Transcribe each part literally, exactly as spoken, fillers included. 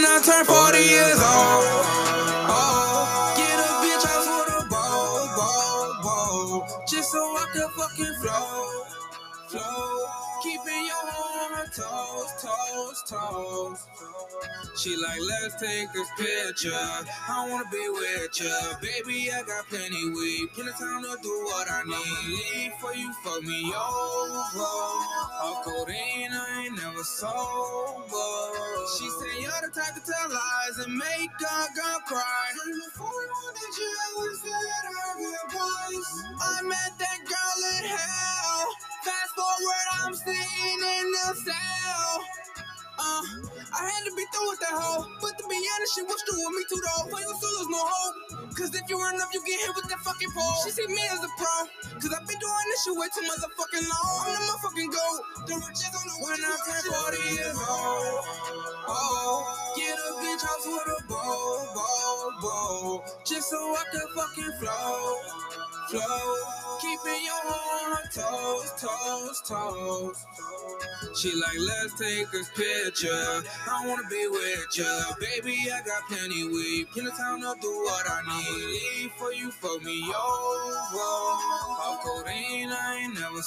I turn forty years old, oh, get a bitch house with a bow, bow, bow, just so I can fucking flow, flow, keeping your hoe on her toes, toes, toes. She like, let's take this picture. I wanna be with ya, baby. I got plenty weed, plenty time to do what I need. Leave for you, fuck me over. Off codeine, I ain't never sober. She said you're the type to tell lies and make a girl cry. Before we went to jail, we said our goodbyes. I met that girl in hell. Fast forward, I'm sitting in the cell. Uh, I had to be through with that hoe, but to be honest, she was through with me too though. Playing with there's no hope, cause if you run up, you get hit with that fucking pole. She see me as a pro, cause I've been doing this shit way too motherfucking long. I'm the motherfucking goat, the richest on the when I turn forty years old. Oh, get a bitch house with a bow, bow, bow, just so I can fucking flow, flow, keeping your hoe on her toes, toes, toes. She like, let's take this picture. I wanna be with ya, baby. I got plenty weed, plenty time to do what I need. Leave for you, fuck me over. Off codeine, I ain't never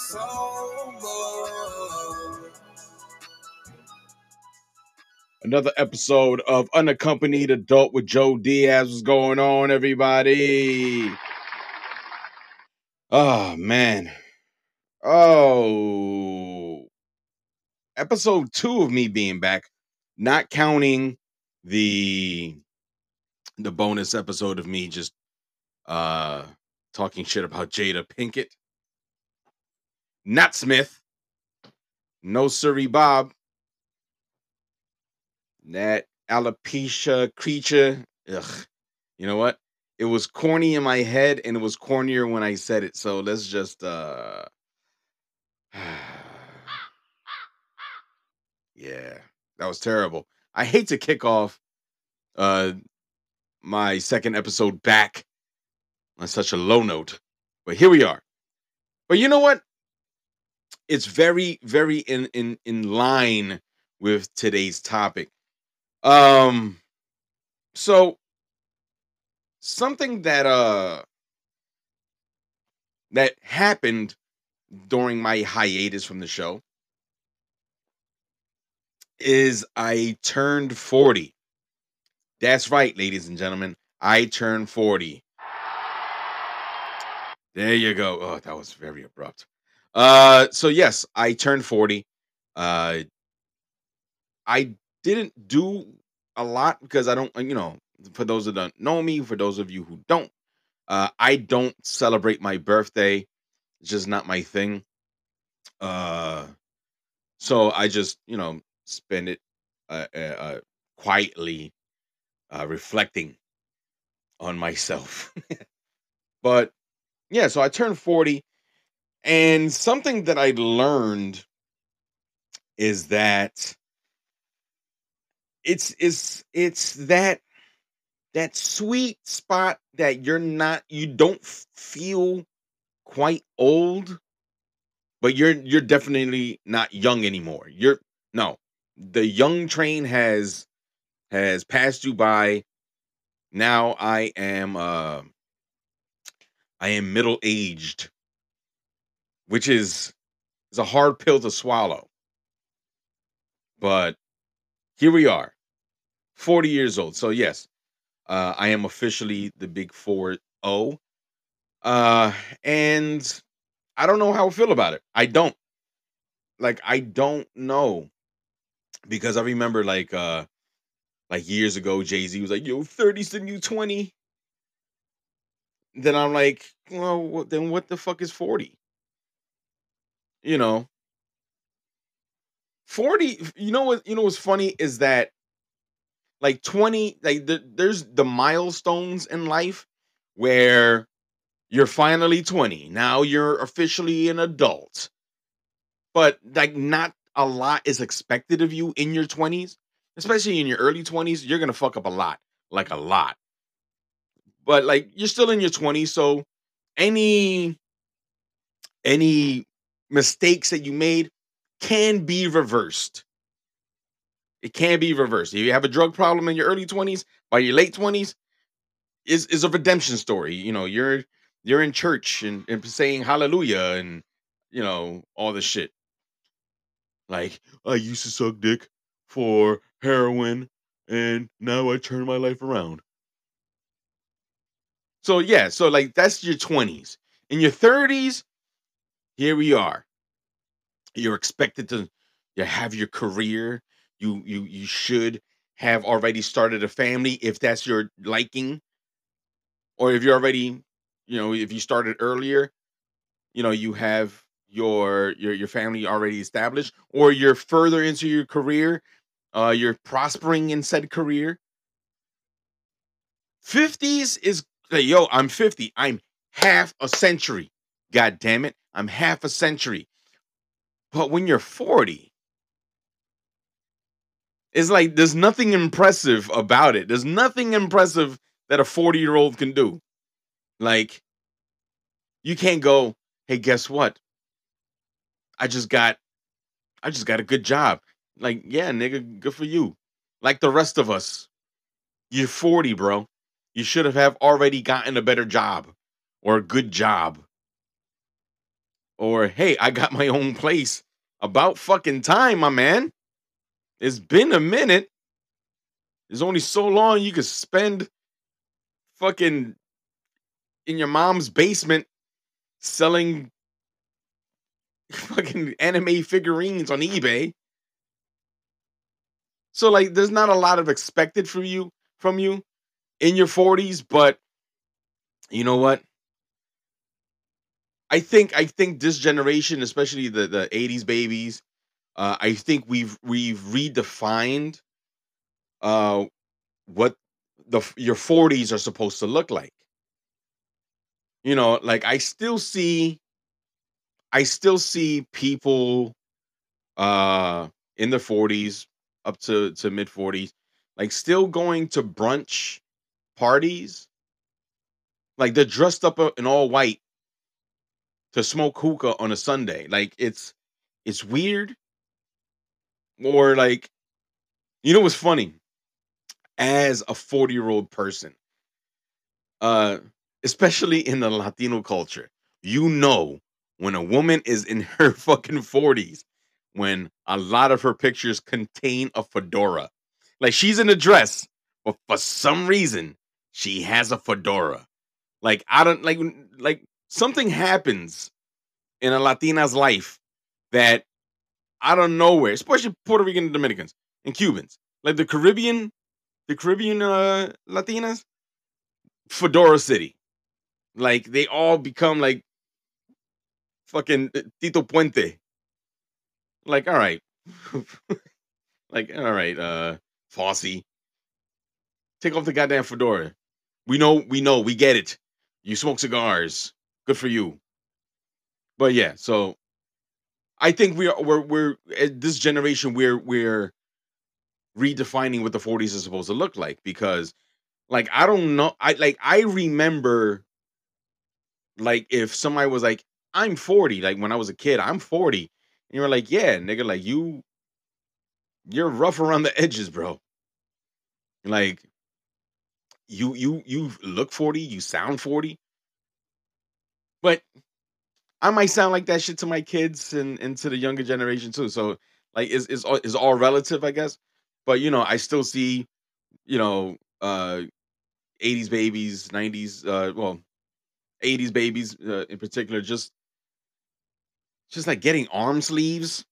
sober. Another episode of Unaccompanied Adult with Joe Diaz. What's going on, everybody? Oh, man. Oh. Episode two of me being back, not counting the the bonus episode of me just uh talking shit about Jada Pinkett. Not Smith. No Siree Bob. That alopecia creature. Ugh. You know what? It was corny in my head and it was cornier when I said it. So let's just uh yeah, that was terrible. I hate to kick off uh my second episode back on such a low note, but here we are. But you know what? It's very, very in in in line with today's topic. Um, so something that uh that happened during my hiatus from the show is I turned forty. That's right, ladies and gentlemen. I turned forty. There you go. Oh, that was very abrupt. Uh, so yes, I turned forty. Uh, I didn't do a lot because I don't, you know, for those that don't know me, for those of you who don't, uh, I don't celebrate my birthday. It's just not my thing. Uh, so I just, you know, spend it uh, uh, uh, quietly, uh, reflecting on myself. But yeah, so I turned forty, and something that I learned is that it's it's it's that that sweet spot that you're not you don't f- feel quite old, but you're you're definitely not young anymore. You're no, the young train has has passed you by. Now I am uh I am middle aged, which is is a hard pill to swallow. But here we are, forty years old. So yes, uh, I am officially the big four zero. Uh, and I don't know how I feel about it. I don't like. I don't know because I remember like uh like years ago, Jay Z was like, "Yo, thirty's the new twenty." Then I'm like, well, what, then what the fuck is forty? You know, forty. You know what? You know what's funny is that like twenty, like the, there's the milestones in life where you're finally twenty. Now you're officially an adult. But like not a lot is expected of you in your twenties, especially in your early twenties. You're gonna fuck up a lot, like a lot. But like you're still in your twenties, so any any mistakes that you made can be reversed. It can be reversed. If you have a drug problem in your early twenties, by your late twenties, is is a redemption story. You know, you're you're in church and, and saying hallelujah and you know all this shit. Like I used to suck dick for heroin, and now I turn my life around. So yeah, so like that's your twenties. In your thirties, here we are. You're expected to you have your career. You you you should have already started a family if that's your liking, or if you're already, you know, if you started earlier, you know, you have your your your family already established, or you're further into your career, uh, you're prospering in said career. fifties is like, yo, I'm fifty. I'm half a century. God damn it. I'm half a century. But when you're forty, it's like there's nothing impressive about it. There's nothing impressive that a forty year old can do. Like, you can't go, hey, guess what? I just got I just got a good job. Like, yeah, nigga, good for you. Like the rest of us, you're forty, bro. You should have have already gotten a better job or a good job. Or, hey, I got my own place. About fucking time, my man. It's been a minute. There's only so long you could spend fucking in your mom's basement selling fucking anime figurines on eBay. So like there's not a lot of expected from you from you in your forties, but you know what? I think I think this generation, especially the the eighties babies, uh, I think we've we've redefined uh what the f- your forties are supposed to look like. You know, like I still see I still see people uh in the forties up to to mid forties like still going to brunch parties. Like they're dressed up uh, in all white to smoke hookah on a Sunday. Like it's it's weird. Or like, you know what's funny? As a forty year old person, uh, especially in the Latino culture, you know when a woman is in her fucking forties, when a lot of her pictures contain a fedora. Like she's in a dress, but for some reason, she has a fedora. Like I don't like like something happens in a Latina's life that out of nowhere, especially Puerto Rican and Dominicans and Cubans, like the Caribbean, the Caribbean uh, Latinas, Fedora City. Like they all become like fucking uh, Tito Puente. Like, all right, like all right, uh, Fosse, take off the goddamn fedora. We know, we know, we get it. You smoke cigars. Good for you. But yeah, so I think we are we're we're at this generation we're we're redefining what the forties is supposed to look like because like I don't know I like I remember like if somebody was like I'm forty like when I was a kid I'm forty and you were like yeah nigga like you you're rough around the edges bro like you you you look forty you sound forty but I might sound like that shit to my kids and and to the younger generation too so like it's it's all, it's all relative I guess but you know I still see you know uh eighties babies nineties uh well eighties babies uh, in particular just just like getting arm sleeves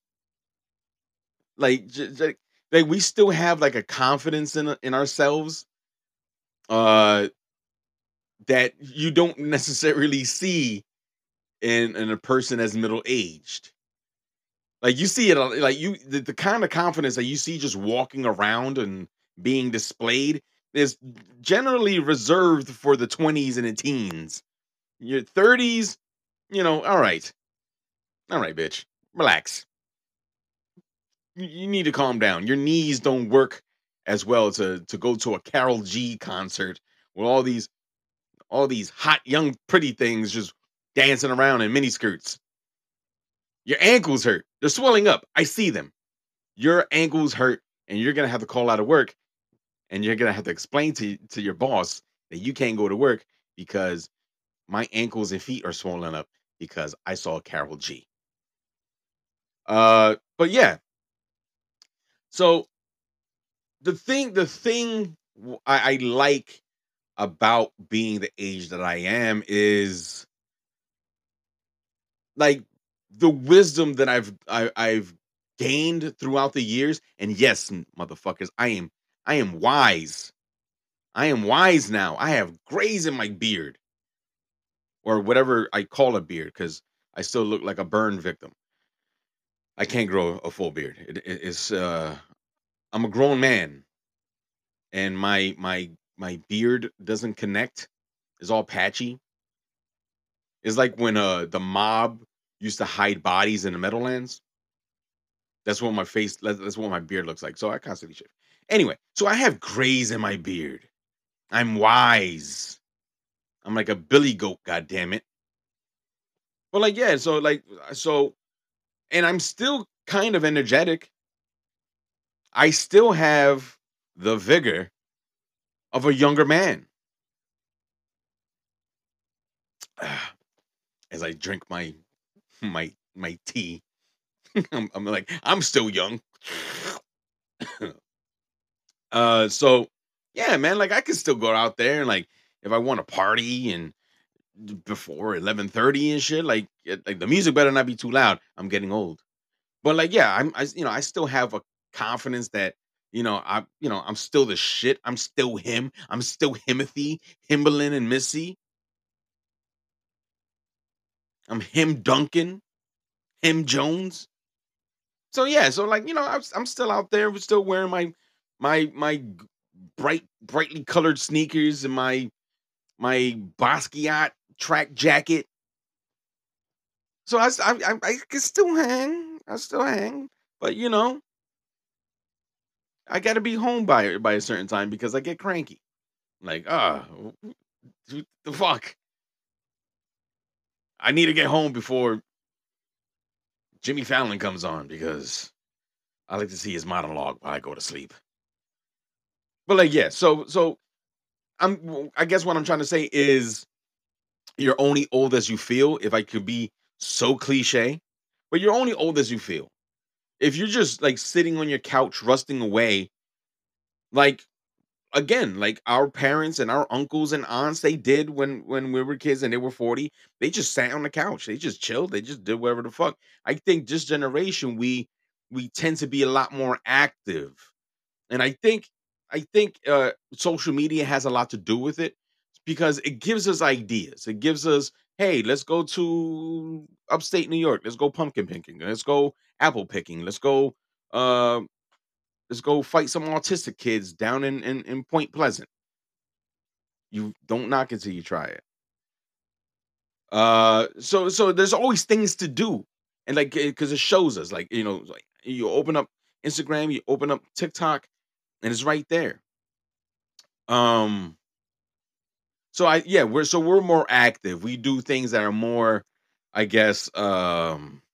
like, j- j- like we still have like a confidence in in ourselves uh that you don't necessarily see in in a person as middle aged like you see it a- like you the, the kind of confidence that you see just walking around and being displayed is generally reserved for the twenties and the teens your thirties you know all right all right bitch relax you you need to calm down. Your knees don't work as well to to go to a Carol G concert with all these all these hot young pretty things just dancing around in miniskirts. Your ankles hurt. They're swelling up. I see them. Your ankles hurt. and you're gonna have to call out of work, and you're gonna have to explain to to your boss that you can't go to work because my ankles and feet are swollen up because I saw Carol G. Uh, but yeah, so the thing, the thing w- I, I like about being the age that I am is like the wisdom that I've I, I've gained throughout the years. And yes, m- motherfuckers, I am I am wise. I am wise now. I have grays in my beard or whatever I call a beard because I still look like a burn victim. I can't grow a full beard. It, it- it's uh, I'm a grown man, and my my my beard doesn't connect. It's all patchy. It's like when uh the mob used to hide bodies in the Meadowlands. That's what my face. That's that's what my beard looks like. So I constantly shave. Anyway, so I have grays in my beard. I'm wise. I'm like a billy goat. God damn it. But like yeah. So like so, and I'm still kind of energetic. I still have the vigor of a younger man. As I drink my my my tea, I'm, I'm like I'm still young. uh, so yeah, man, like I can still go out there and like if I want to party and d- before eleven thirty and shit, like it- like the music better not be too loud. I'm getting old, but like yeah, I'm I s- you know I still have a confidence that you know I you know I'm still the shit. I'm still him. I'm still Himothy, Himberlin, and Missy. I'm him Duncan, him Jones. So yeah, so like you know, I'm, I'm still out there, still wearing my my my g- bright brightly colored sneakers and my my Basquiat track jacket. So I s- I, I, I can still hang, I still hang, but you know, I got to be home by by a certain time because I get cranky. Like ah, the fuck, I need to get home before Jimmy Fallon comes on because I like to see his monologue while I go to sleep. But like yeah, so so I'm I guess what I'm trying to say is you're only old as you feel, if I could be so cliche, but you're only old as you feel. If you're just like sitting on your couch rusting away, like again, like our parents and our uncles and aunts, they did when when we were kids and they were forty, they just sat on the couch. They just chilled. They just did whatever the fuck. I think this generation we we tend to be a lot more active. And I think I think uh, social media has a lot to do with it because it gives us ideas. It gives us, hey, let's go to upstate New York. Let's go pumpkin picking. Let's go apple picking. Let's go. Uh, let's go fight some autistic kids down in, in in Point Pleasant. You don't knock it till you try it. Uh, so so there's always things to do, and like because it shows us, like you know, like you open up Instagram, you open up TikTok, and it's right there. Um, So I yeah, we're so we're more active. We do things that are more, I guess, um,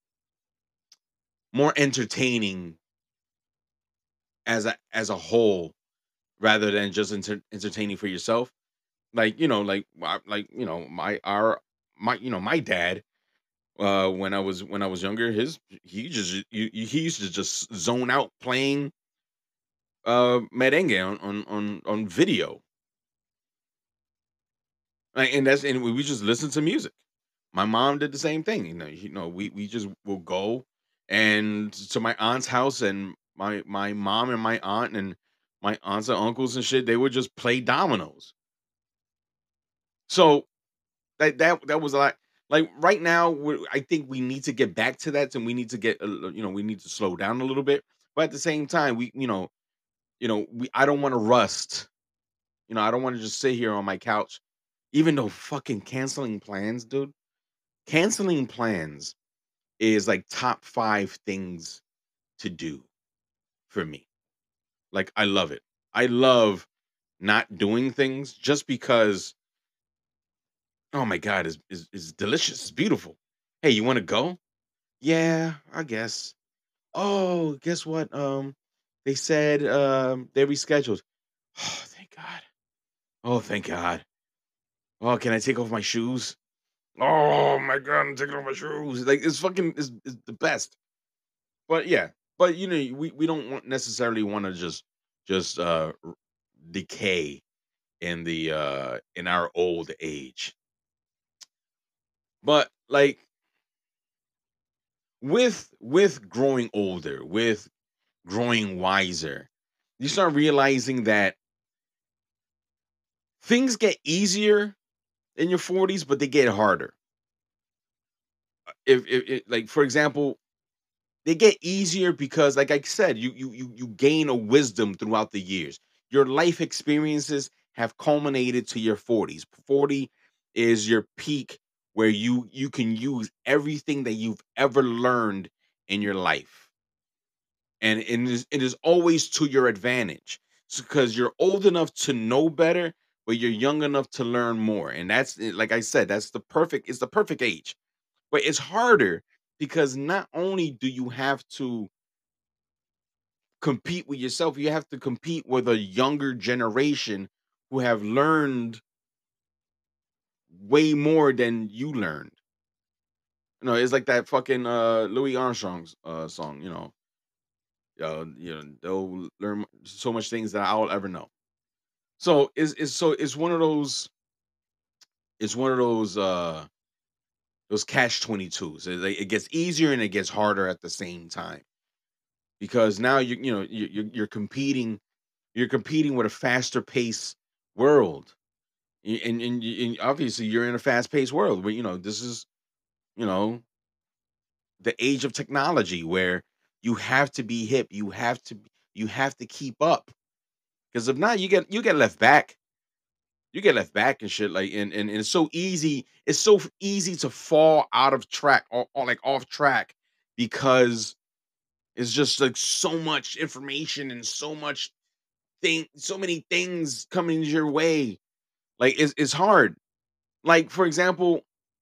more entertaining as a as a whole rather than just enter- entertaining for yourself. Like you know, like I- like you know, my our my you know my dad. Uh, when I was when I was younger, his he just you, you- he used to just zone out playing uh merengue on on on, on video, like, and that's and we we just listen to music. My mom did the same thing. You know, you know, we we just will go and to my aunt's house, and my my mom and my aunt and my aunts and uncles and shit. They would just play dominoes. So that that that was a lot. Like right now, we're, I think we need to get back to that, and we need to get a li- you know we need to slow down a little bit. But at the same time, we you know you know we I don't want to rust. You know, I don't want to just sit here on my couch, even though fucking canceling plans, dude. Canceling plans is like top five things to do for me. Like I love it. I love not doing things just because oh my god, is is is delicious. It's beautiful. Hey, you want to go? Yeah, I guess. Oh, guess what? Um They said um, they rescheduled. Oh, thank God. Oh, thank God. Oh, can I take off my shoes? Oh my God, I'm taking off my shoes. Like it's fucking is is the best. But yeah, but you know, we, we don't want necessarily want to just just uh r- decay in the uh in our old age. But like with with growing older, with growing wiser, you start realizing that things get easier in your forties, but they get harder. If, if, if like for example, they get easier because like I said, you you you you gain a wisdom throughout the years. Your life experiences have culminated to your forties. forty is your peak where you you can use everything that you've ever learned in your life. And it is, it is always to your advantage because you're old enough to know better, but you're young enough to learn more. And that's eh, like I said, that's the perfect, it's the perfect age. But it's harder because not only do you have to compete with yourself, you have to compete with a younger generation who have learned way more than you learned. You know, it's like that fucking uh Louis Armstrong's uh song, you know. Uh, you know, they'll learn so much things that I'll ever know. So it's, it's so it's one of those it's one of those uh those catch twenty-twos. It, like, it gets easier and it gets harder at the same time because now you you know you you're, you're competing you're competing with a faster pace world. Y- and, and, y- and obviously you're in a fast paced world where you know this is you know the age of technology where you have to be hip, you have to you have to keep up because if not you get you get left back. You get left back and shit like and, and, and it's so easy it's so f- easy to fall out of track or, or like off track because it's just like so much information and so much thing so many things coming your way. Like it's, it's hard. Like for example,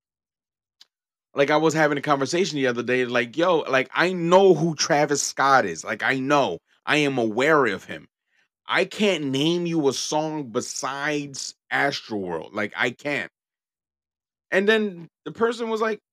like I was having a conversation the other day, like, yo, like I know who Travis Scott is. Like I know. I am aware of him. I can't name you a song besides Astroworld. Like I can't. And then the person was like,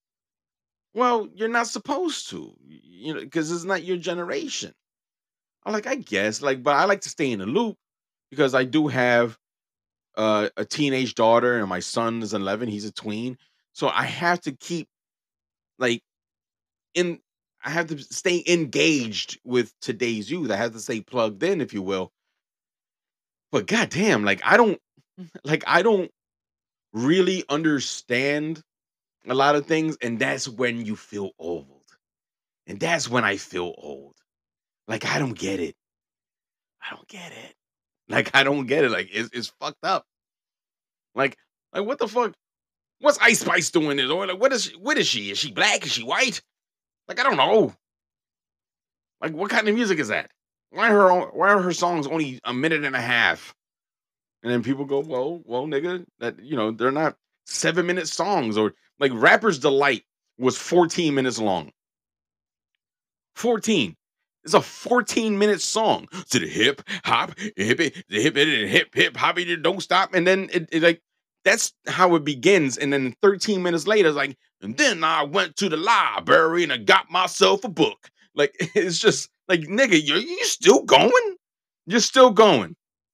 "Well, you're not supposed to, y- you know, because it's not your generation." I'm like, I guess, like, but I like to stay in the loop because I do have uh, a teenage daughter and my son is eleven. He's a tween, so I have to keep like in. I have to stay engaged with today's youth. I have to stay plugged in, if you will. But goddamn, like I don't, like I don't really understand a lot of things, and that's when you feel old. And that's when I feel old. Like, I don't get it. I don't get it. Like, I don't get it. Like, it's, it's fucked up. Like, like what the fuck? What's Ice Spice doing this? Or like, what is she, what is she? Is she black? Is she white? Like, I don't know. Like, what kind of music is that? Why are her why are her songs only a minute and a half? And then people go, well, well, nigga, that you know, they're not seven minute songs or like Rapper's Delight was fourteen minutes long. fourteen. It's a fourteen minute song to the hip hop, hip it, the hip it, hip hip hop it, don't stop. And then it, it like that's how it begins. And then thirteen minutes later, it's like, and then I went to the library and I got myself a book. Like it's just like nigga, you you still going? You're still going.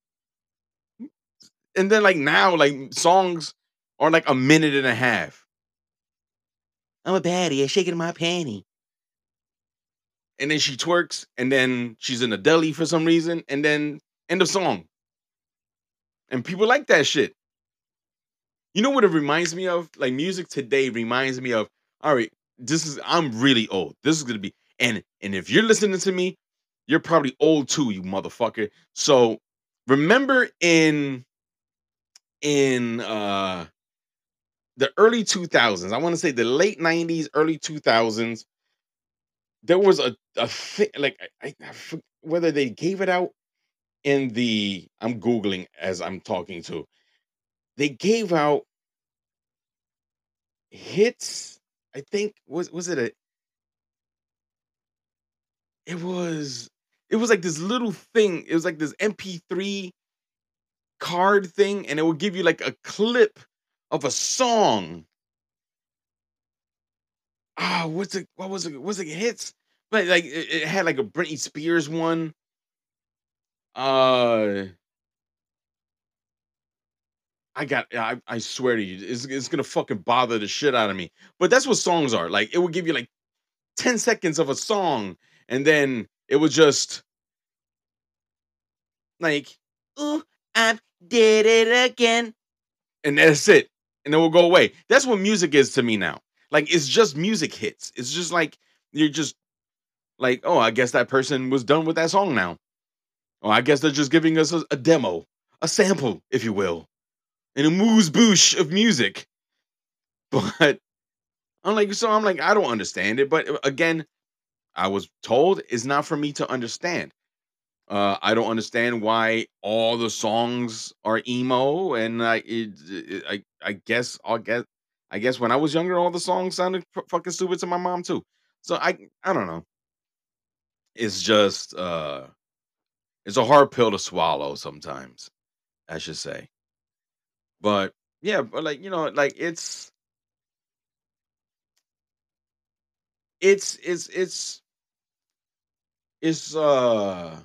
And then like now, like songs are like a minute and a half. I'm a baddie, I'm shaking my panty. And then she twerks, and then she's in a deli for some reason, and then end of song. And people like that shit. You know what it reminds me of? Like music today reminds me of, all right, this is I'm really old. This is gonna be and and if you're listening to me, you're probably old too, you motherfucker. So remember in in uh the early two thousands, I want to say the late nineties, early two thousands, there was a, a thing like I, I, I for- whether they gave it out in the I'm Googling as I'm talking to. They gave out hits. I think was was it a it was It was like this little thing. It was like this M P three card thing, and it would give you like a clip of a song. Ah, what's it? What was it? Was it hits? But like it, it had like a Britney Spears one. Uh, I got. I, I swear to you, it's, it's gonna fucking bother the shit out of me. But that's what songs are. Like it would give you like ten seconds of a song, and then it was just like, "Ooh, I did it again," and that's it, and it will go away. That's what music is to me now. Like it's just music hits. It's just like you're just like, oh, I guess that person was done with that song now. Or I guess they're just giving us a, a demo, a sample, if you will, and a moose boosh of music. But I'm like, so I'm like, I don't understand it. But uh, again, I was told it's not for me to understand. Uh, I don't understand why all the songs are emo, and I, it, it, I, I guess, I guess, I guess when I was younger, all the songs sounded f- fucking stupid to my mom too. So I, I don't know. It's just, uh, it's a hard pill to swallow sometimes, I should say. But yeah, but like you know, like it's, it's, it's, it's, it's, uh,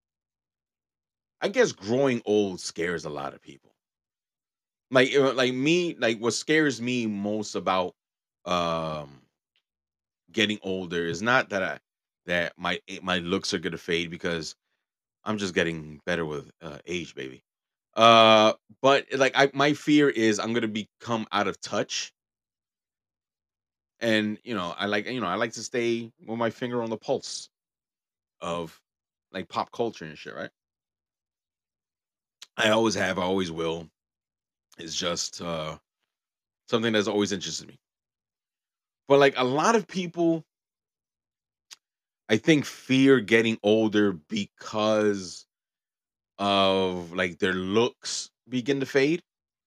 I guess growing old scares a lot of people. Like, uh, like me, like what scares me most about um getting older is not that I that my a- my looks are gonna fade because I'm just getting better with uh, age, baby. Uh, but like I my fear is I'm gonna become out of touch, and you know I like you know I like to stay with my finger on the pulse of like pop culture and shit, right? I always have, I always will. It's just uh something that's always interested me. But like a lot of people I think fear getting older because of like their looks begin to fade.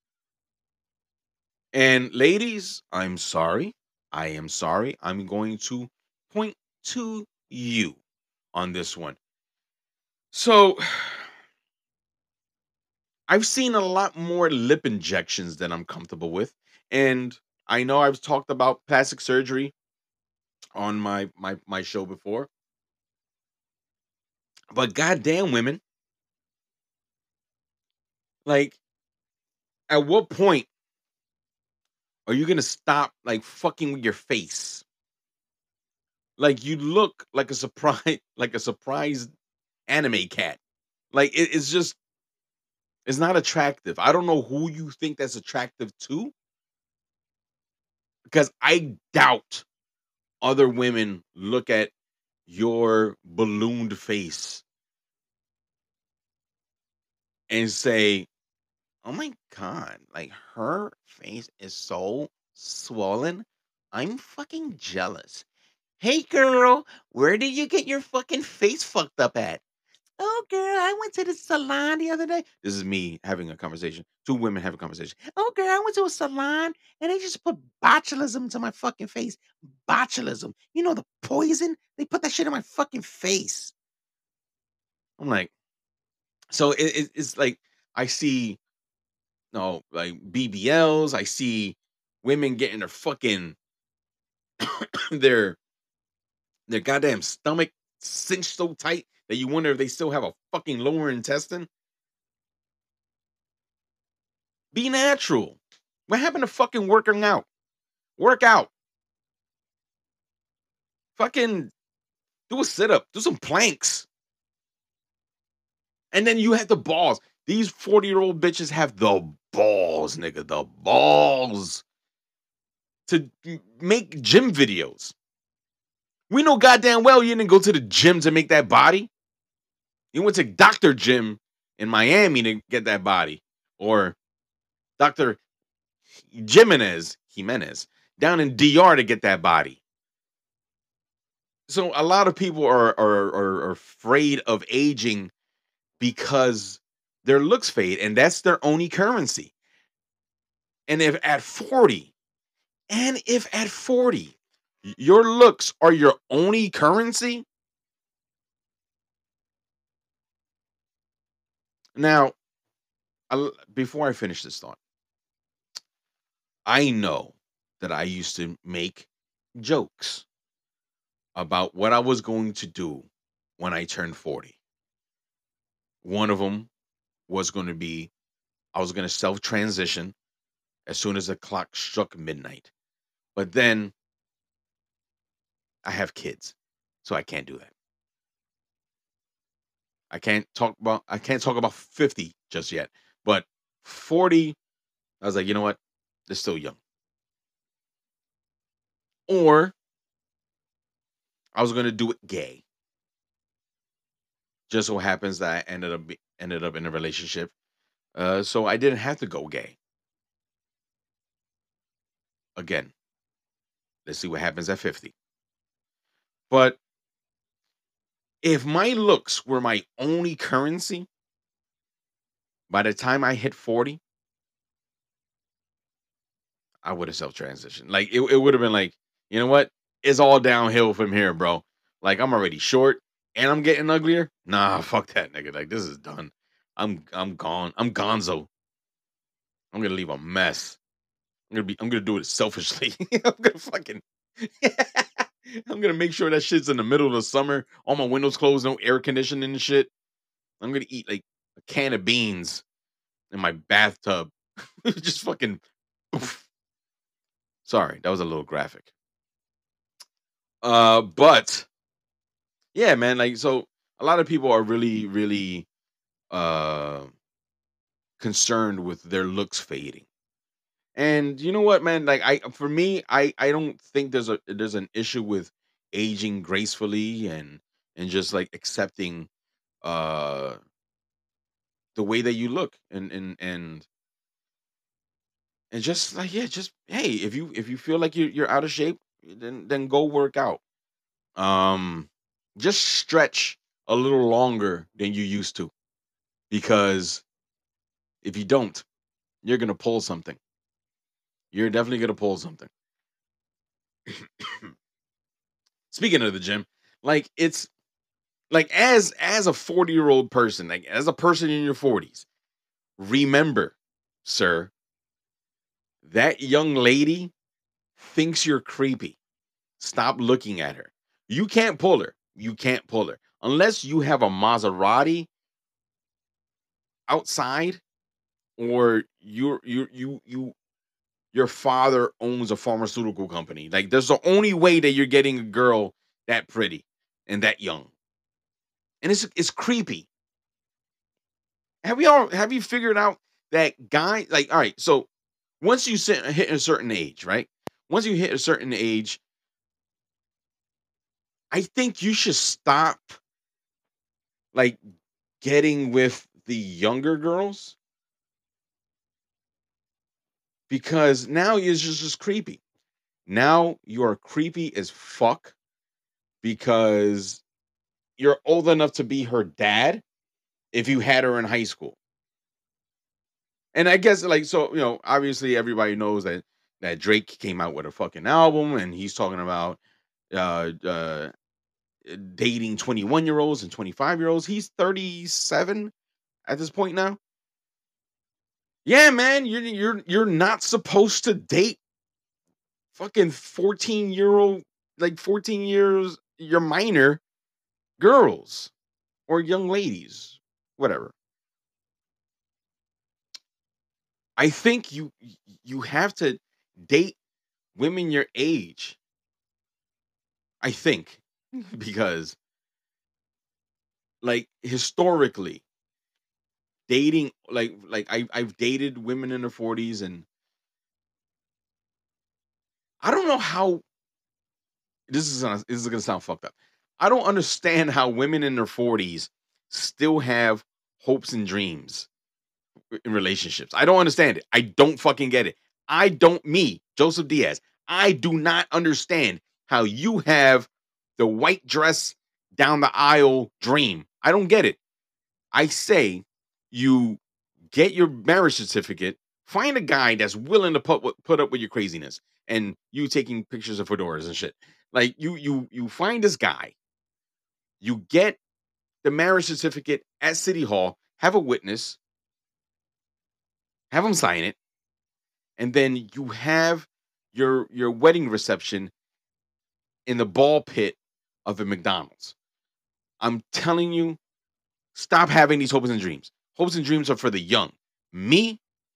And ladies, I'm sorry. I am sorry. I'm going to point to you on this one. So I've seen a lot more lip injections than I'm comfortable with. And I know I've talked about plastic surgery on my my my show before. But goddamn women, like at what point are you gonna stop like fucking with your face? Like you look like a surprise, like a surprised anime cat. Like it- it's just, it's not attractive. I don't know who you think that's attractive to, because I doubt other women look at your ballooned face and say, "Oh my god, like her face is so swollen. I'm fucking jealous. Hey girl, where did you get your fucking face fucked up at?" "Oh, girl, I went to the salon the other day." This is me having a conversation. Two women having a conversation. "Oh, girl, I went to a salon and they just put botulism to my fucking face. Botulism. You know the poison? They put that shit in my fucking face." I'm like, so it, it- it's like I see no like B B Ls. I see women getting their fucking their their goddamn stomach cinched so tight that you wonder if they still have a fucking lower intestine. Be natural. What happened to fucking working out? Work out. Fucking do a sit up. Do some planks. And then you have the balls. These forty year old bitches have the balls, nigga. The balls to m- make gym videos. We know goddamn well you didn't go to the gym to make that body. You went to Doctor Gym in Miami to get that body. Or Doctor Jimenez, Jimenez, down in D R to get that body. So a lot of people are are, are, are afraid of aging because their looks fade, and that's their only currency. And if at forty, and if at forty, y- your looks are your only currency, Now, I'll- before I finish this thought, I know that I used to make jokes about what I was going to do when I turned forty. One of them was going to be I was going to self transition as soon as the clock struck midnight. But then I have kids, so I can't do that. I can't talk about I can't talk about fifty just yet. But forty, I was like, you know what? They're still young. Or I was going to do it gay. Just so happens that I ended up be- ended up in a relationship, uh, so I didn't have to go gay. Again, let's see what happens at fifty. But if my looks were my only currency, by the time I hit forty, I would have self transitioned. Like it, it would have been like, you know what? It's all downhill from here, bro. Like I'm already short and I'm getting uglier. Nah, fuck that nigga. Like this is done. I'm I'm gone. I'm gonzo. I'm gonna leave a mess. I'm gonna be I'm gonna do it selfishly. I'm gonna fucking I'm gonna make sure that shit's in the middle of the summer. All my windows closed, no air conditioning and shit. I'm gonna eat like a can of beans in my bathtub. Just fucking oof. Sorry, that was a little graphic. Uh, but yeah, man, like so a lot of people are really, really uh concerned with their looks fading. And you know what, man? Like I for me, I I don't think there's a there's an issue with aging gracefully and and just like accepting uh the way that you look and and and and just like yeah, just hey, if you if you feel like you're you're out of shape, then then go work out. Um just stretch a little longer than you used to because if you don't, you're gonna pull something. You're definitely gonna pull something. Speaking of the gym, like it's like as as a forty year old person, like as a person in your forties, remember, sir, that young lady thinks you're creepy. Stop looking at her. You can't pull her. You can't pull her unless you have a Maserati outside or you're you you you your father owns a pharmaceutical company. Like there's the only way that you're getting a girl that pretty and that young. And it's it's creepy. Have you all have you figured out that guy like all right, so once you sit, hit a certain age, right? Once you hit a certain age, I think you should stop like getting with the younger girls because now you're just, just creepy. Now you are creepy as fuck because you're old enough to be her dad if you had her in high school. And I guess like so, you know, obviously everybody knows that that Drake came out with a fucking album and he's talking about uh uh dating twenty-one year olds and twenty-five year olds. He's thirty-seven at this point now. Yeah, man, you're you're you're not supposed to date fucking fourteen year old like fourteen years you're minor girls or young ladies, whatever. I think you you have to date women your age. I think because like historically dating like like I I've dated women in their forties and I don't know how this is gonna this is gonna sound fucked up. I don't understand how women in their forties still have hopes and dreams in relationships. I don't understand it. I don't fucking get it. I don't me, Joseph Diaz. I do not understand how you have the white dress down the aisle dream. I don't get it. I say you get your marriage certificate, find a guy that's willing to put put up with your craziness and you taking pictures of fedoras and shit. Like you you you find this guy, you get the marriage certificate at City Hall, have a witness, have them sign it, and then you have your your wedding reception in the ball pit of a McDonald's. I'm telling you, stop having these hopes and dreams. Hopes and dreams are for the young. Me,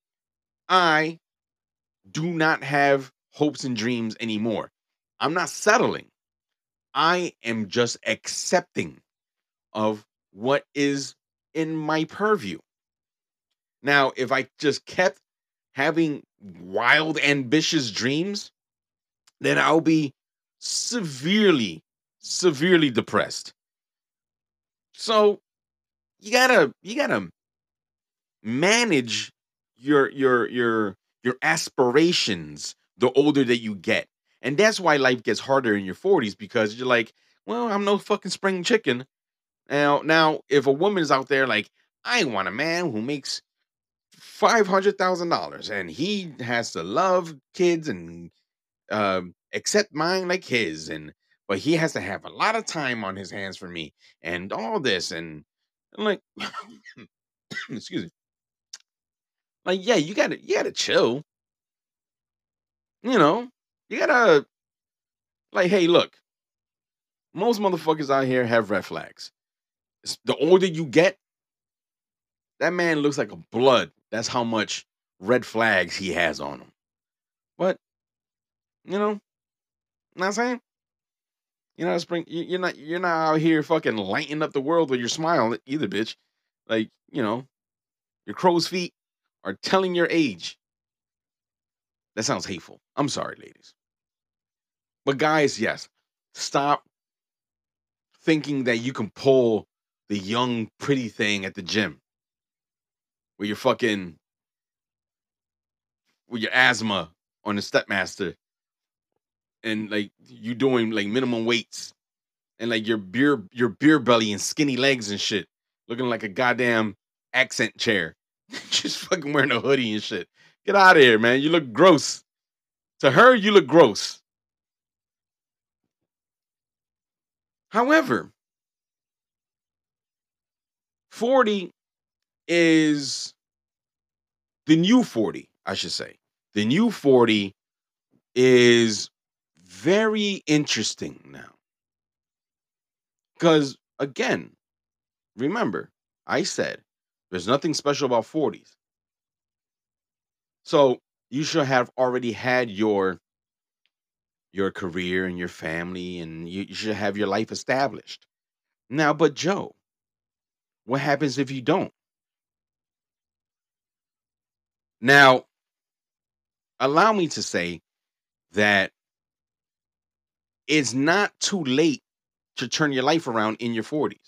I do not have hopes and dreams anymore. I'm not settling. I am just accepting of what is in my purview. Now, if I just kept having wild, ambitious dreams, then I'll be severely, severely depressed. So you gotta, you gotta manage your your your your aspirations the older that you get. And that's why life gets harder in your forties, because you're like, well, I'm no fucking spring chicken. Now, now if a woman's out there like, I want a man who makes five hundred thousand dollars and he has to love kids and um accept mine like his, and but he has to have a lot of time on his hands for me and all this, and I'm like, excuse me. Like, yeah, you gotta you gotta chill. You know, you gotta like, hey, look, most motherfuckers out here have red flags. It's- The older you get, that man looks like a blood. That's how much red flags he has on him. But you know, not saying you're not spring. you- You're not. You're not out here fucking lighting up the world with your smile either, bitch. Like, you know, your crow's feet are telling your age. That sounds hateful. I'm sorry, ladies. But guys, yes, stop thinking that you can pull the young, pretty thing at the gym with your fucking with your asthma on the stepmaster, and like you doing like minimum weights, and like your beer your beer belly and skinny legs and shit, looking like a goddamn accent chair. Just fucking wearing a hoodie and shit. Get out of here, man. You look gross. To her, you look gross. However, forty is the new forty, I should say. The new forty is very interesting now. Because again, remember, I said there's nothing special about forties. So you should have already had your your career and your family, and you, you should have your life established. Now, but Joe, what happens if you don't? Now, allow me to say that it's not too late to turn your life around in your forties.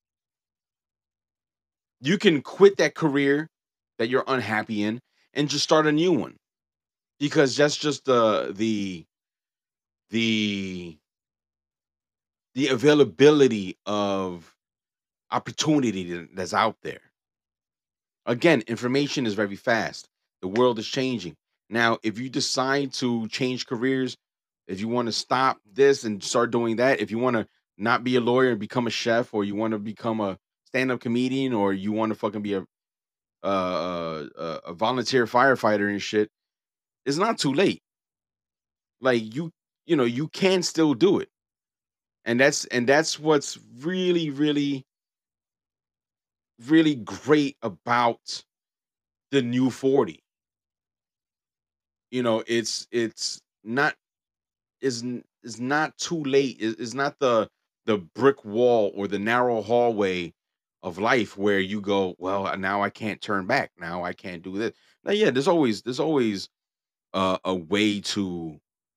You can quit that career that you're unhappy in and just start a new one, because that's just the the the the availability of opportunity that- that's out there. Again, information is very fast. The world is changing. Now, if you decide to change careers, if you want to stop this and start doing that, if you want to not be a lawyer and become a chef, or you want to become a stand-up comedian, or you want to fucking be a uh, a, a volunteer firefighter and shit, it's not too late. Like, you, you know, you can still do it, and that's and that's what's really, really, really great about the new forty. You know, it's it's not is n- is not too late. Is is not the the brick wall or the narrow hallway of life where you go, well, uh, now I can't turn back. Now I can't do this. Now, yeah, there's always there's always uh, a way to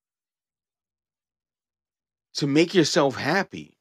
to make yourself happy.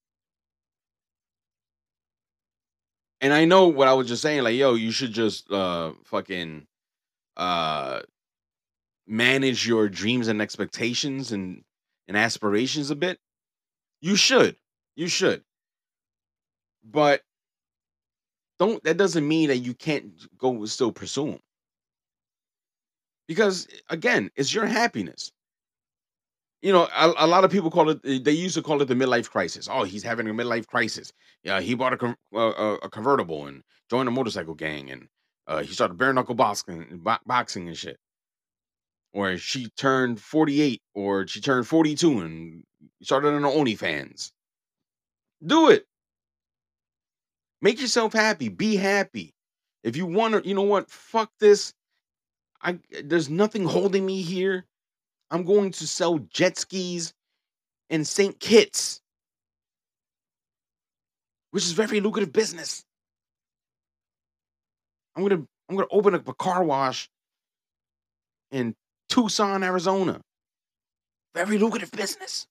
And I know what I was just saying, like, yo, you should just uh fucking uh manage your dreams and expectations and and aspirations a bit. You should. You should. But don't that doesn't mean that you can't go and still pursue them. Because again, it's your happiness. you know, a, a lot of people call it. They used to call it the midlife crisis. Oh, he's having a midlife crisis. Yeah, he bought a con- uh, a, a convertible and joined a motorcycle gang, and uh, he started bare knuckle boxing, bo- boxing and shit. Or she turned forty-eight, or she turned forty-two and started on her OnlyFans. Do it. Make yourself happy. Be happy. If you want to, you know what? Fuck this. I There's nothing holding me here. I'm going to sell jet skis in Saint Kitts, which is very lucrative business. I'm gonna I'm gonna open up a car wash in Tucson, Arizona. Very lucrative business.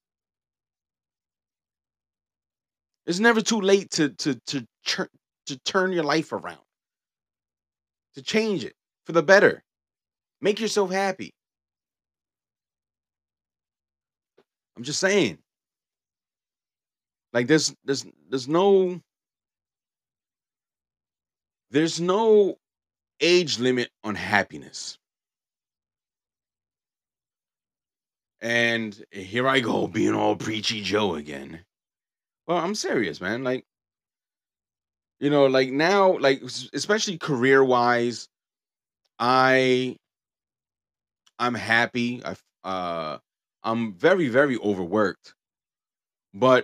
It's never too late to to to tur- to turn your life around, to change it for the better. Make yourself happy. I'm just saying. Like there's there's there's no there's no age limit on happiness. And here I go being all preachy Joe again. Well, I'm serious, man. Like, you know, like now, like s- especially career wise, I I'm happy. I uh I'm very very overworked, but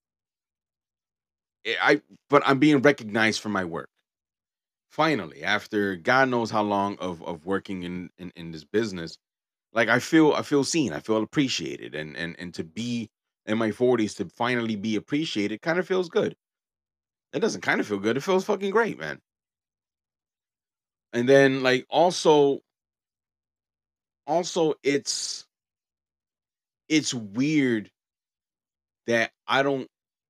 I I- but I'm being recognized for my work. Finally, after God knows how long of of working in in, in this business, like I feel I feel seen, I feel appreciated, and and and to be in my forties to finally be appreciated kind of feels good. It doesn't kind of feel good. It feels fucking great, man. And then like also also it's it's weird that I don't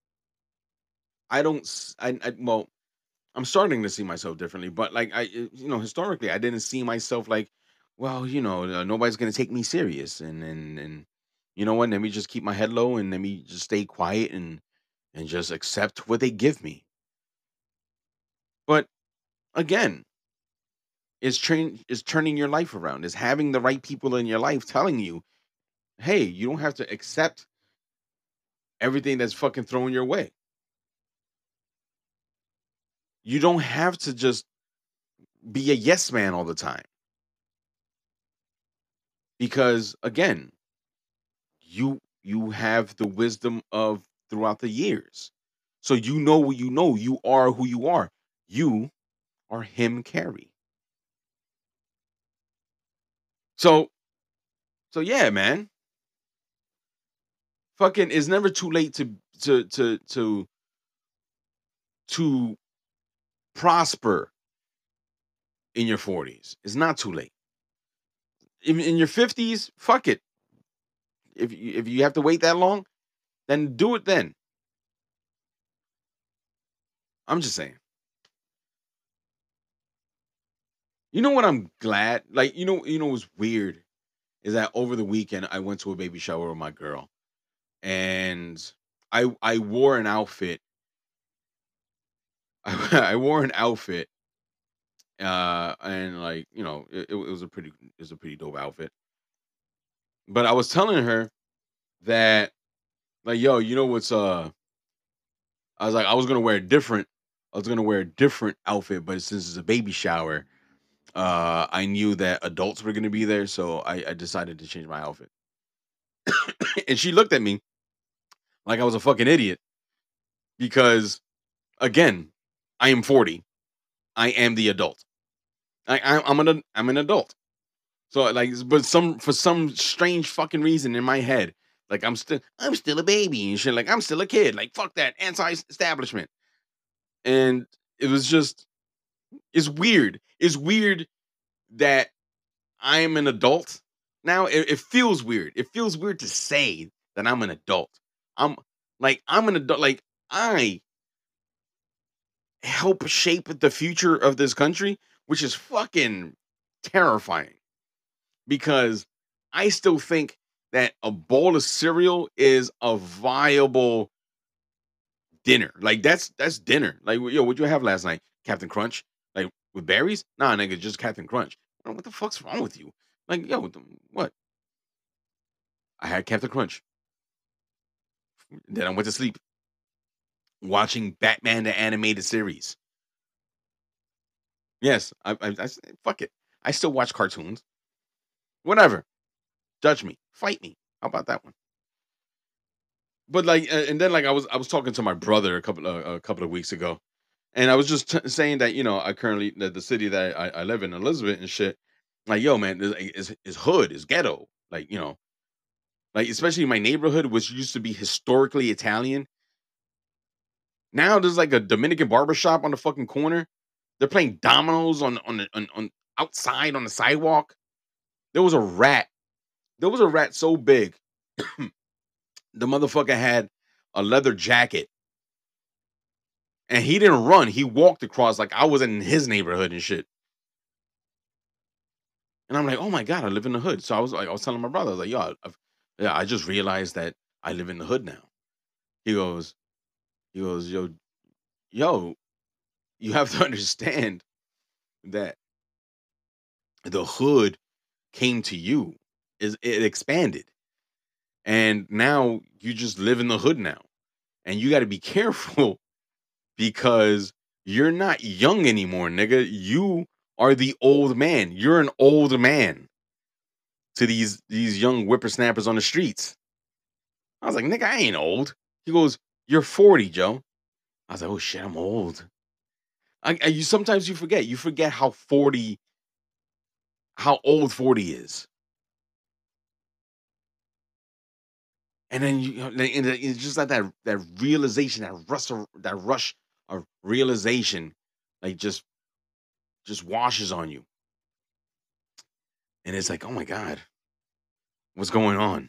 I don't s- I, I well I'm starting to see myself differently, but like I uh, you know historically I didn't see myself like, well, you know, uh, nobody's going to take me serious, and and and you know what, let me just keep my head low and let me just stay quiet and and just accept what they give me. But again, is train is turning your life around, is having the right people in your life telling you, hey, you don't have to accept everything that's fucking thrown your way. You don't have to just be a yes man all the time, because again, you you have the wisdom of throughout the years. So you know what you know. You are who you are. You are him Carey. So so yeah, man. Fucking it's never too late to to to to to prosper in your forties. It's not too late. In, in your fifties, fuck it. If you, if you have to wait that long, then do it then. I'm just saying. You know what? I'm glad. Like you know, you know what's weird is that over the weekend I went to a baby shower with my girl, and I I wore an outfit. I, wore an outfit, uh, and like you know, it, it was a pretty it was a pretty dope outfit. But I was telling her that like, yo, you know what's uh I was like, I was gonna wear a different I was gonna wear a different outfit, but since it's a baby shower, uh, I knew that adults were gonna be there, so I, I decided to change my outfit. And she looked at me like I was a fucking idiot because again, I am forty. I am the adult. I, I I'm an I'm an adult. So like, but some for some strange fucking reason in my head, like I'm still I'm still a baby and shit. Like I'm still a kid. Like fuck that anti-establishment. And it was just it's weird. It's weird that I'm an adult now. It, it feels weird. It feels weird to say that I'm an adult. I'm like I'm an adult. Like I help shape the future of this country, which is fucking terrifying because I still think that a bowl of cereal is a viable dinner. Like that's that's dinner. Like yo, what'd you have last night? Captain Crunch? Like with berries? Nah, nigga, just Captain Crunch. What the fuck's wrong with you? Like yo, what? the- what? I had Captain Crunch. Then I went to sleep watching Batman the animated series. Yes, I, I, I fuck it. I still watch cartoons. Whatever. Judge me. Fight me. How about that one? But like, uh, and then like I was I was talking to my brother a couple uh, a couple of weeks ago, and I was just t- saying that you know I currently the, the city that I, I live in, Elizabeth and shit. Like, yo, man, is is is hood, is ghetto. Like, you know, like especially my neighborhood, which used to be historically Italian. Now there's like a Dominican barbershop on the fucking corner. They're playing dominoes on on the, on, on outside on the sidewalk. There was a rat. There was a rat so big, the motherfucker had a leather jacket, and he didn't run. He walked across like I was in his neighborhood and shit. And I'm like, oh my god, I live in the hood. So I was like, I was telling my brother, I was like, yo, I've, yeah, I just realized that I live in the hood now. He goes, he goes, yo, yo, you have to understand that the hood came to you. Is it expanded, and now you just live in the hood now, and you got to be careful because you're not young anymore, nigga. You are the old man. You're an old man to these these young whippersnappers on the streets. I was like, nigga, I ain't old. He goes, you're forty, Joe. I was like, oh shit, I'm old. I, I- you sometimes you forget. You forget how forty, how old forty is. And then you, and it's just like that that realization, that rush, of- that rush of realization, like just just washes on you, and it's like, oh my god, what's going on?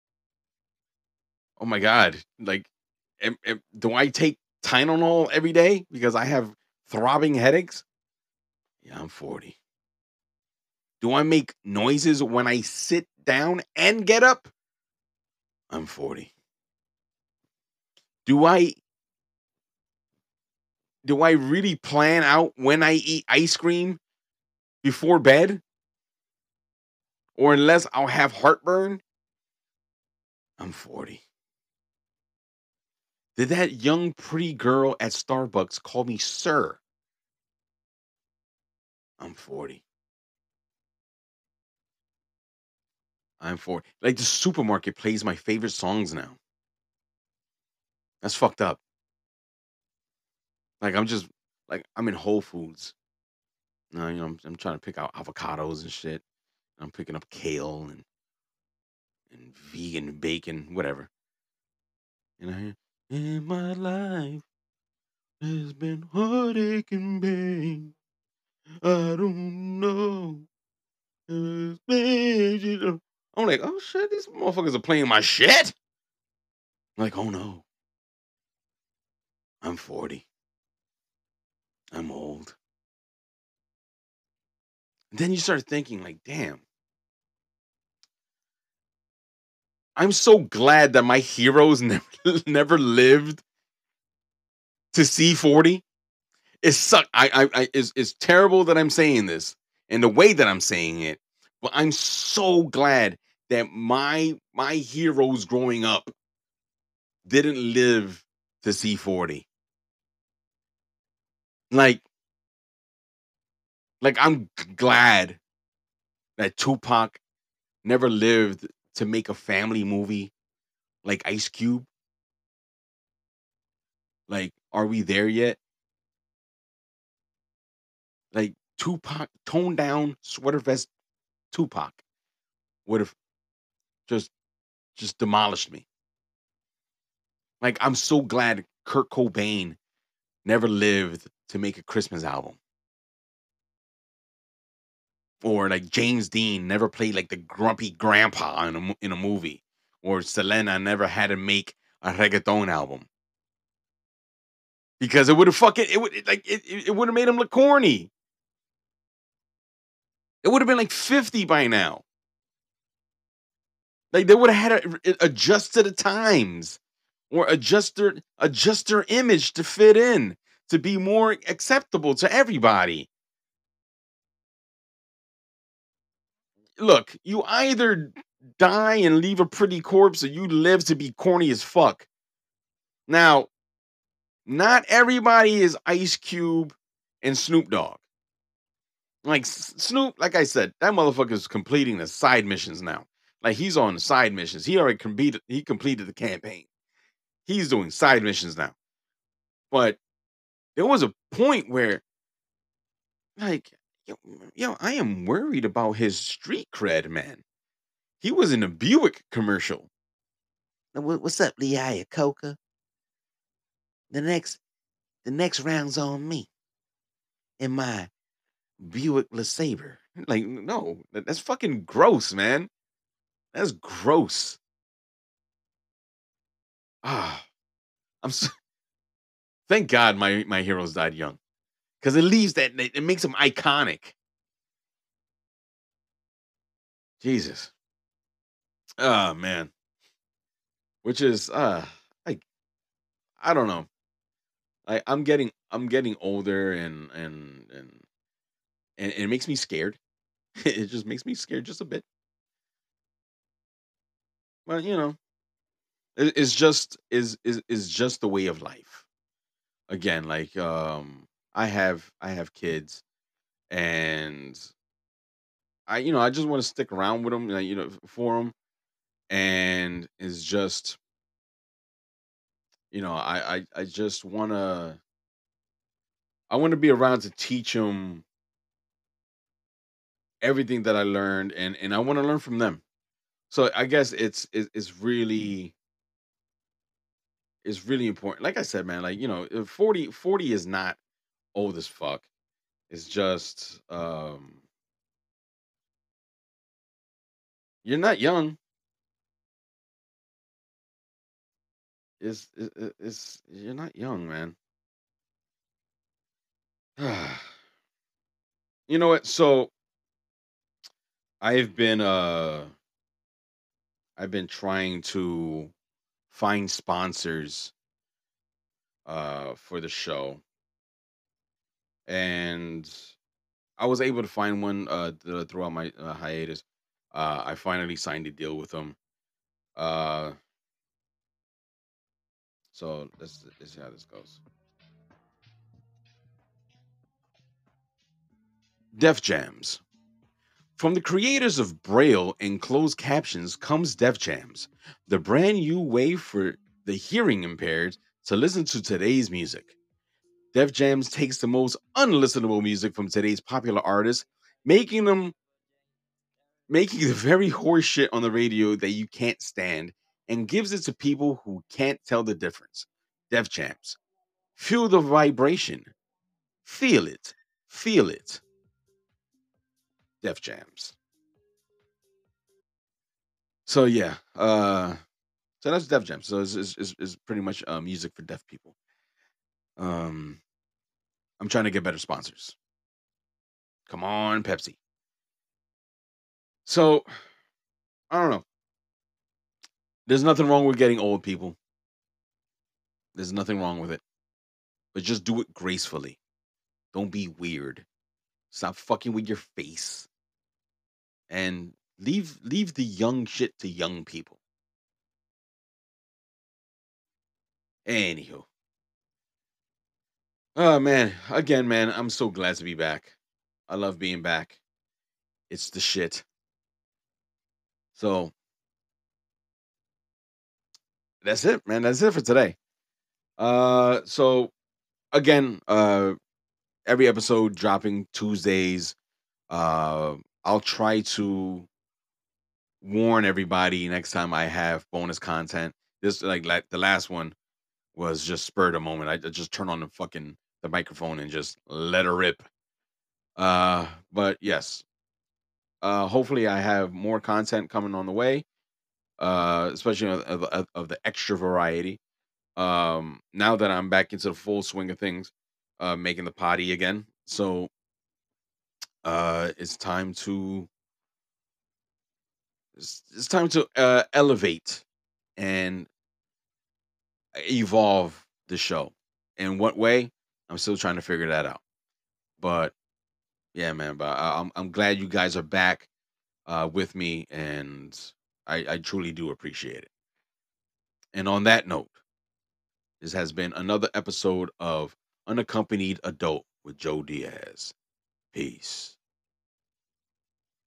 Oh my god, like, am, am- do I take Tylenol every day because I have throbbing headaches? Yeah, I'm forty. Do I make noises when I sit down and get up? I'm forty. Do I do I really plan out when I eat ice cream before bed? Or unless I'll have heartburn? I'm forty. Did that young pretty girl at Starbucks call me sir? I'm forty. I'm forty. Like the supermarket plays my favorite songs now. That's fucked up. Like I'm just like I'm in Whole Foods. Now, you know, I'm, I'm trying to pick out avocados and shit. I'm picking up kale and and vegan bacon, whatever. And I hear, in my life has been heartache and pain. I don't know. if it's made you know." I'm like, oh shit, these motherfuckers are playing my shit. I'm like, oh no, I'm forty. I'm old. And then you start thinking, like, damn, I'm so glad that my heroes never, never lived to see forty. It suck. I, I, I it's, it's terrible that I'm saying this and the way that I'm saying it, but I'm so glad that my my heroes growing up didn't live to see forty. Like, like I'm g- glad that Tupac never lived to make a family movie like Ice Cube. Like, are we there yet? Like Tupac, toned down sweater vest Tupac would have just just demolished me. Like, I'm so glad Kurt Cobain never lived to make a Christmas album. Or like James Dean never played like the grumpy grandpa in a mo- in a movie. Or Selena never had to make a reggaeton album. Because it would have fucking it would like it, it would have made him look corny. It would have been like fifty by now. Like they would have had to adjust to the times or adjust their adjust their image to fit in to be more acceptable to everybody. Look, you either die and leave a pretty corpse, or you live to be corny as fuck. Now, not everybody is Ice Cube and Snoop Dogg. Like S- Snoop, like I said, that motherfucker is completing the side missions now. Like he's on the side missions. He already completed. He completed the campaign. He's doing side missions now. But there was a point where, like, yo, yo, I am worried about his street cred, man. He was in a Buick commercial. "Now, what- What's up, Lee Iacocca? The next, the next round's on me in my Buick LeSabre." Like, no, that- that's fucking gross, man. That's gross. Ah, I'm. So, thank God my my heroes died young, because it leaves that it makes them iconic. Jesus. Oh man. Which is uh like I don't know. I I'm getting I'm getting older, and and and and it makes me scared. It just makes me scared just a bit. But you know, it, it's just is is is just the way of life. Again, like um I have I have kids, and I you know, I just want to stick around with them, you know, for them, and it's just, you know, I I I just want to I want to be around to teach them everything that I learned, and and I want to learn from them. So I guess it's it's, it's really it's really important. Like I said, man, like you know, uh, forty forty is not old as fuck. It's just um you're not young. It's it- it- it's you're not young, man. You know what? So I've been uh I've been trying to find sponsors uh for the show, and I was able to find one uh th- throughout my uh, hiatus. Uh I finally signed a deal with them. Uh so let's, let's see how this goes. Def Jams. From the creators of Braille and closed captions comes Def Jams, the brand new way for the hearing impaired to listen to today's music. Def Jams takes the most unlistenable music from today's popular artists, making them making the very horse shit on the radio that you can't stand, and gives it to people who can't tell the difference. Def Jams. Feel the vibration. Feel it. Feel it. Def Jams. So yeah, uh so that's Def Jam. So it's, it's, it's, it's pretty much uh, music for deaf people. Um, I'm trying to get better sponsors. Come on, Pepsi. So I don't know. There's nothing wrong with getting old, people. There's nothing wrong with it, but just do it gracefully. Don't be weird. Stop fucking with your face, and leave leave the young shit to young people. Anywho, oh man, again, man, I'm so glad to be back. I love being back. It's the shit. So that's it, man. That's it for today. Uh, so again, uh, every episode dropping Tuesdays. Uh, I'll try to warn everybody next time I have bonus content. This like like the last one was just spurred a moment. I I just turn on the fucking the microphone and just let her rip. Uh, but yes, uh, hopefully I have more content coming on the way. Uh, especially of, of, of of the extra variety. Um, now that I'm back into the full swing of things, uh, making the potty again. So uh, it's time to it's, it's time to uh, elevate and evolve the show. In what way? I'm still trying to figure that out. But yeah, man. But I, I'm I'm glad you guys are back uh, with me, and I, I truly do appreciate it. And on that note, this has been another episode of Unaccompanied Adult with Joe Diaz. Peace.